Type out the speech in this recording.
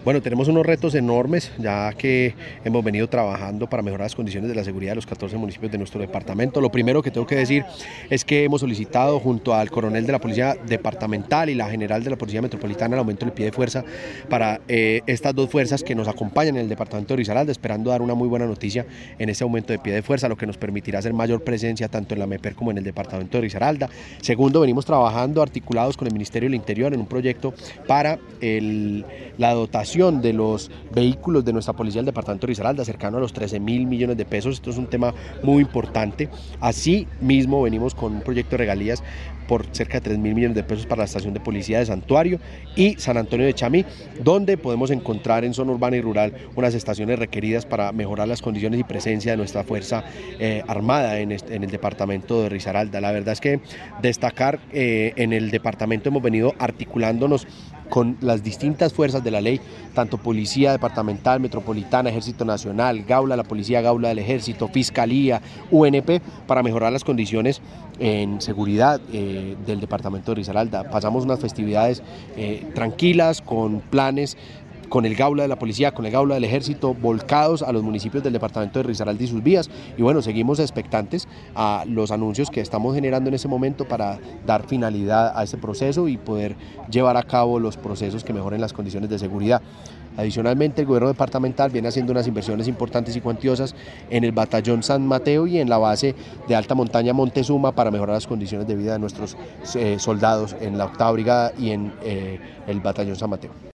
Bueno, tenemos unos retos enormes, ya que hemos venido trabajando para mejorar las condiciones de la seguridad de los 14 municipios de nuestro departamento. Lo primero que tengo que decir es que hemos solicitado junto al coronel de la Policía Departamental y la general de la Policía Metropolitana el aumento del pie de fuerza para estas dos fuerzas que nos acompañan en el departamento de Risaralda, esperando dar una muy buena noticia en ese aumento de pie de fuerza, lo que nos permitirá hacer mayor presencia tanto en la MEPER como en el departamento de Risaralda. Segundo, venimos trabajando articulados con el Ministerio del Interior en un proyecto para la dotación de los vehículos de nuestra policía del departamento de Risaralda, cercano a los 13.000 millones de pesos. Esto es un tema muy importante. Así mismo venimos con un proyecto de regalías por cerca de 3.000 millones de pesos para la estación de policía de Santuario y San Antonio de Chamí, donde podemos encontrar en zona urbana y rural unas estaciones requeridas para mejorar las condiciones y presencia de nuestra fuerza armada en el departamento de Risaralda. La verdad es que destacar en el departamento hemos venido articulándonos con las distintas fuerzas de la ley, tanto Policía Departamental, Metropolitana, Ejército Nacional, Gaula, la Policía Gaula del Ejército, Fiscalía, UNP, para mejorar las condiciones en seguridad del departamento de Risaralda. Pasamos unas festividades tranquilas, con planes, con el Gaula de la Policía, con el Gaula del Ejército, volcados a los municipios del departamento de Risaralda y sus vías. Y bueno, seguimos expectantes a los anuncios que estamos generando en ese momento para dar finalidad a este proceso y poder llevar a cabo los procesos que mejoren las condiciones de seguridad. Adicionalmente, el gobierno departamental viene haciendo unas inversiones importantes y cuantiosas en el batallón San Mateo y en la base de alta montaña Montezuma para mejorar las condiciones de vida de nuestros soldados en la 8ª Brigada y en el batallón San Mateo.